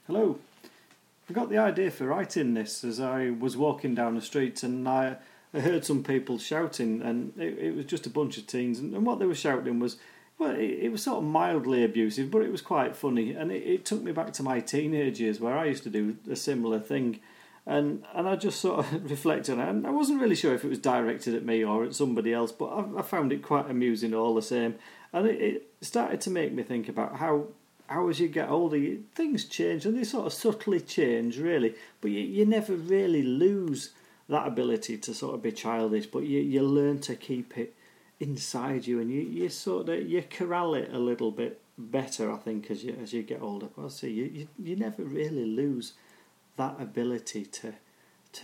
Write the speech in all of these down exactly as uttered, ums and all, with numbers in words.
Hello. I got the idea for writing this as I was walking down the street and I, I heard some people shouting, and it, it was just a bunch of teens, and, and what they were shouting was, well, it, it was sort of mildly abusive, but it was quite funny, and it, it took me back to my teenage years where I used to do a similar thing, and and I just sort of reflected on it, and I wasn't really sure if it was directed at me or at somebody else, but I, I found it quite amusing all the same, and it, it started to make me think about how How as you get older, you, things change, and they sort of subtly change, really. But you, you never really lose that ability to sort of be childish, but you, you learn to keep it inside you, and you, you sort of you corral it a little bit better, I think, as you as you get older. But I see you, you you never really lose that ability to to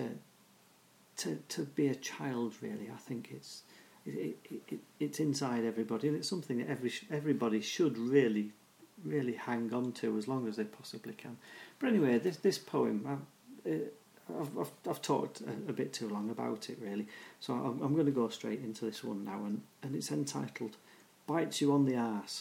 to to be a child. Really, I think it's it, it, it it's inside everybody, and it's something that every everybody should really. really hang on to as long as they possibly can. But anyway, this this poem, I've, I've, I've, I've talked a, a bit too long about it, really, so I'm, I'm going to go straight into this one now, and, and it's entitled Bites You on the Arse.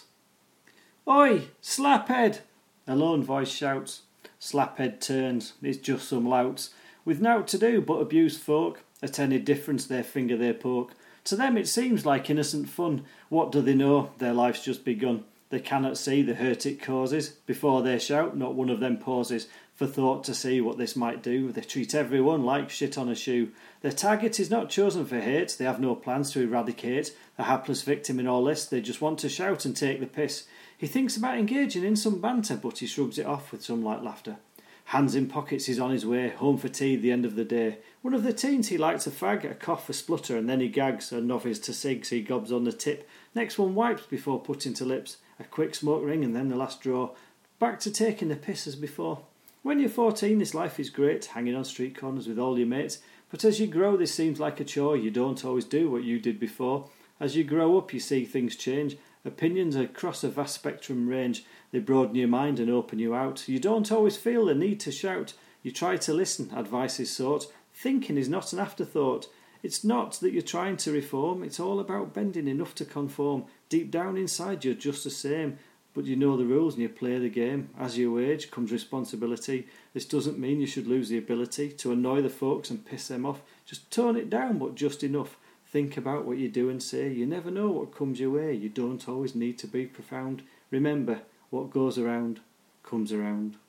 Oi, slaphead! A lone voice shouts. Slaphead turns, it's just some louts, with nowt to do but abuse folk. At any difference their finger they poke. To them it seems like innocent fun. What do they know? Their life's just begun. They cannot see the hurt it causes. Before they shout, not one of them pauses for thought to see what this might do. They treat everyone like shit on a shoe. Their target is not chosen for hate. They have no plans to eradicate a hapless victim in all this. They just want to shout and take the piss. He thinks about engaging in some banter, but he shrugs it off with some light laughter. Hands in pockets, he's on his way, home for tea, the end of the day. One of the teens he likes a fag, a cough, a splutter, and then he gags. A novice to cigs, he gobs on the tip. Next one wipes before putting to lips. A quick smoke ring and then the last draw. Back to taking the piss as before. When you're fourteen, this life is great, hanging on street corners with all your mates. But as you grow, this seems like a chore. You don't always do what you did before. As you grow up, you see things change. Opinions across a vast spectrum range. They broaden your mind and open you out. You don't always feel the need to shout. You try to listen, advice is sought. Thinking is not an afterthought. It's not that you're trying to reform, it's all about bending enough to conform. Deep down inside you're just the same, but you know the rules and you play the game. As you age comes responsibility. This doesn't mean you should lose the ability to annoy the folks and piss them off. Just tone it down, but just enough. Think about what you do and say. You never know what comes your way. You don't always need to be profound. Remember, what goes around comes around.